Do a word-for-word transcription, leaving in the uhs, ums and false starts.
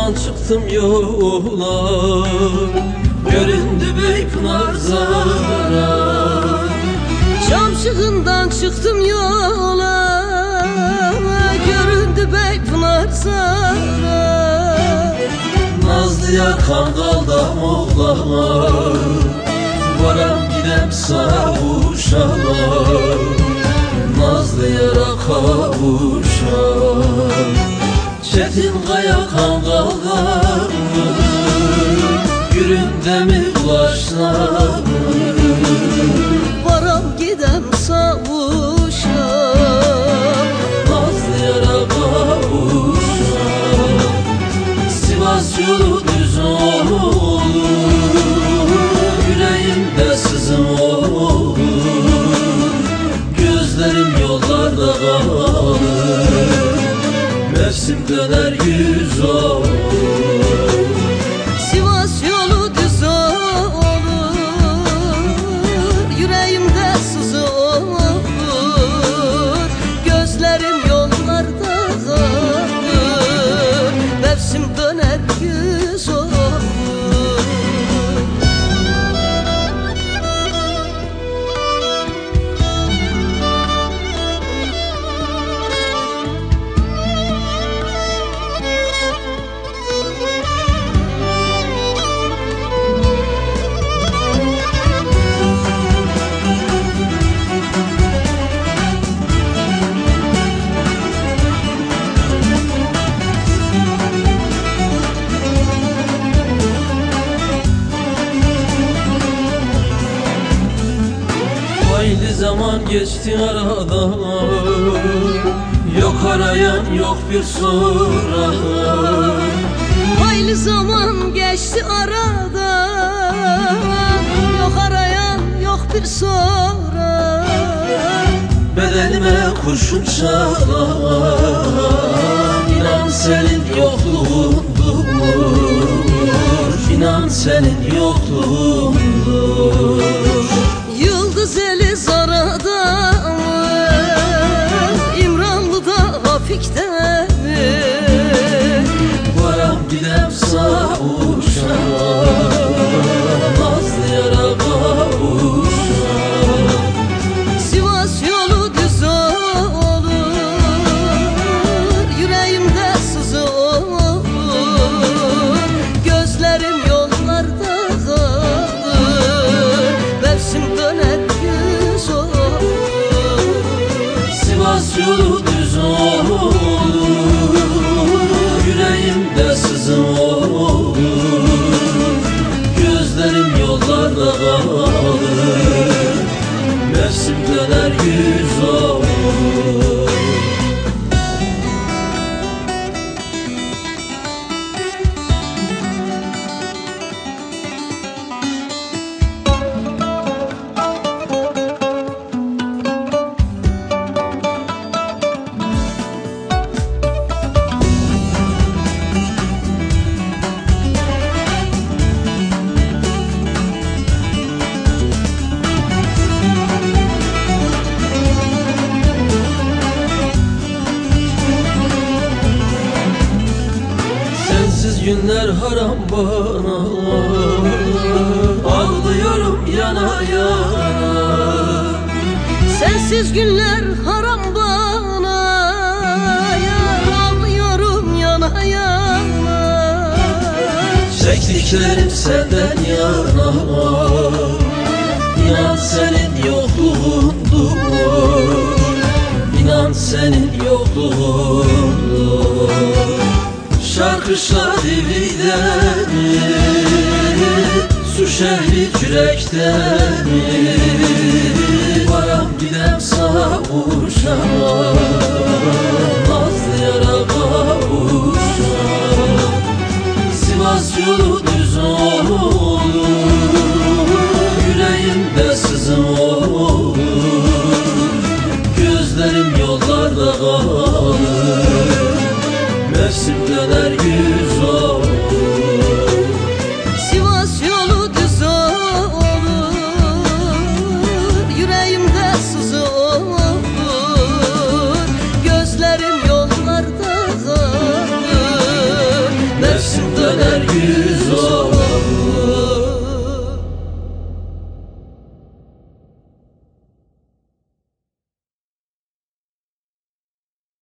Şamşığından çıktım yola, göründü Beypınar Zara. Şamşığından çıktım yola, göründü Beypınar Zara. Nazlı yar Kangal'da Moğlama, varam gidem savuşama. Nazlı yara kavuşam, çetin kaya Kangal'da mı, yürümde mi ulaşsam? Varam gidem savuşam, Nazlı yara kavuşam. Sivas yolu düz olur, yüreğimde sızım olur. Gözlerim yollarda kalır, mevsim döner yüz olur. Sivas yolu düz olur, yüreğimde sızı olur. Gözlerim yollarda kalır, mevsim döner yüz olur. Hayli zaman geçti aradan, yok arayan yok bir soran. Hayli zaman geçti aradan, yok arayan yok bir soran. Bedenime kurşun çalan, İnan senin yokluğundur, İnan senin yokluğundur. Yıldız eli Zara'da mı, İmranlı'da Hafik'te mi? Varam gidem savuşam, Nazlı yara kavuşam. Sivas yolu düz olur, yüreğimde sızı olur. Gözlerim yollarda kalır, mevsim döner yüz olur. Sivas yolu düz olur, yüreğimde sızım olur. Gözlerim yollarda kalır, mevsim döner yüz olur. Sensiz günler haram bana, ağlıyorum yana yana. Sensiz günler haram bana, yar ağlıyorum yana yana. Çektiklerim senden yana, İnan senin yokluğundur, İnan senin yokluğundur. Şarkı şadivide mi, su şehri kürekte mi? Varam gidem savuşam, Nazlı yara kavuşam. Sivas yolu düz olur, yüreğimde